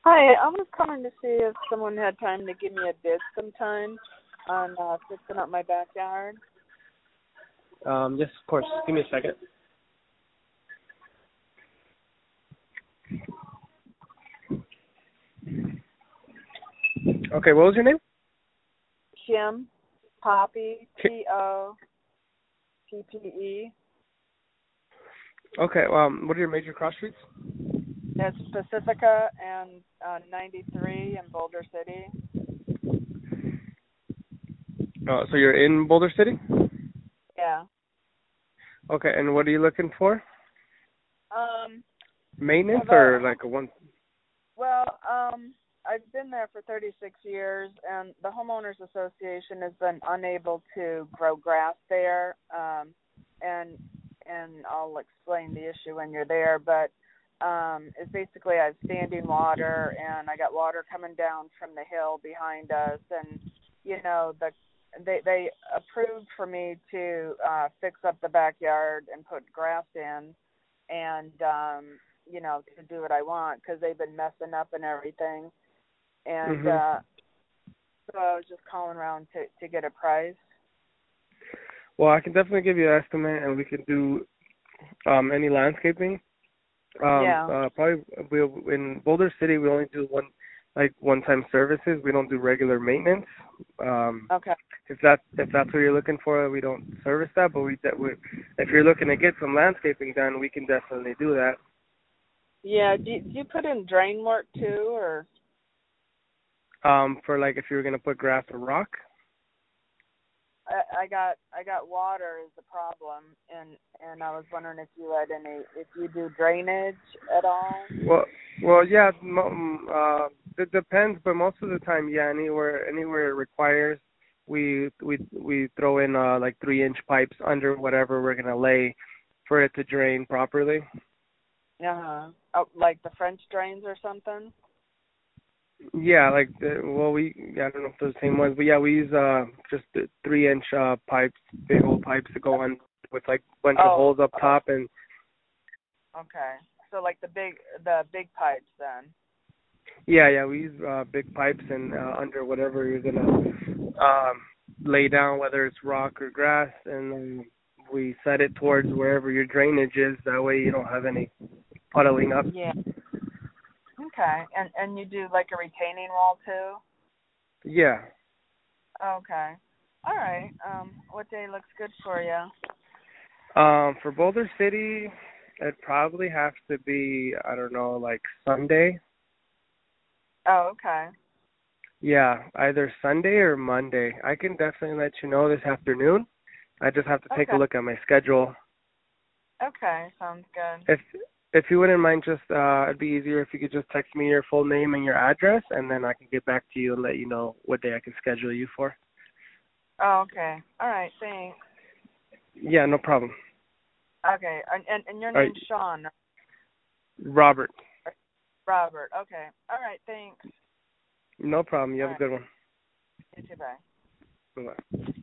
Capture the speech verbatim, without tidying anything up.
Hi, I was calling to see if someone had time to give me a bid sometime on uh, fixing up my backyard. Um, yes, of course. Give me a second. Okay, what was your name? Kim Poppy, Ki- P O P P E. Okay, um, what are your major cross streets? It's Pacifica and uh, ninety-three in Boulder City. Uh, so you're in Boulder City? Yeah. Okay, and what are you looking for? Um. Maintenance Have or a like a one? well. Um. I've been there for thirty-six years, and the homeowners association has been unable to grow grass there. Um. And and I'll explain the issue when you're there, but um, it's basically I have standing water, and I got water coming down from the hill behind us, and you know the they they approved for me to uh, fix up the backyard and put grass in, and um, you know to do what I want because they've been messing up and everything, and Mhm. uh, so I was just calling around to to get a price. Well, I can definitely give you an estimate, and we can do um any landscaping. Um, Yeah. uh, probably we in Boulder City we only do one like one-time services. We don't do regular maintenance. Um, Okay. if that if that's what you're looking for, we don't service that. But we, that we if you're looking to get some landscaping done, we can definitely do that. Yeah. Do you, do you put in drain work too, or? Um, for like if you were gonna put grass or rock. I, I got I got water is the problem, and and I was wondering if you had any if you do drainage at all. Well, well, yeah. mo- mm, Uh, it depends, but most of the time, yeah. Anywhere, anywhere it requires, we we we throw in uh like three inch pipes under whatever we're gonna lay for it to drain properly. Uh huh. Oh, like the French drains or something. Yeah, like the, well, we yeah, I don't know if they're the same ones, but yeah, we use uh just the three inch uh pipes, big old pipes to go on with like a bunch of Oh. holes up Oh. top, and Okay. So like the big the big pipes then. yeah, yeah, we use uh big pipes and uh, under whatever you're gonna um lay down, whether it's rock or grass, and then we set it towards wherever your drainage is. That way you don't have any puddling up. Yeah. Okay. And and you do like a retaining wall too. Yeah. Okay. All right. Um, what day looks good for you? Um, for Boulder City, it'd probably have to be I don't know, like Sunday. Oh, okay. Yeah, either Sunday or Monday. I can definitely let you know this afternoon. I just have to take a Okay. look at my schedule. Okay. Sounds good. If if you wouldn't mind, just uh, it'd be easier if you could just text me your full name and your address, and then I can get back to you and let you know what day I can schedule you for. Oh, okay. All right. Thanks. Yeah, no problem. Okay. And and, and your All right, name's Sean. Robert. Robert. Okay. All right. Thanks. No problem. You All have a right. good one. You too. Bye. Bye bye.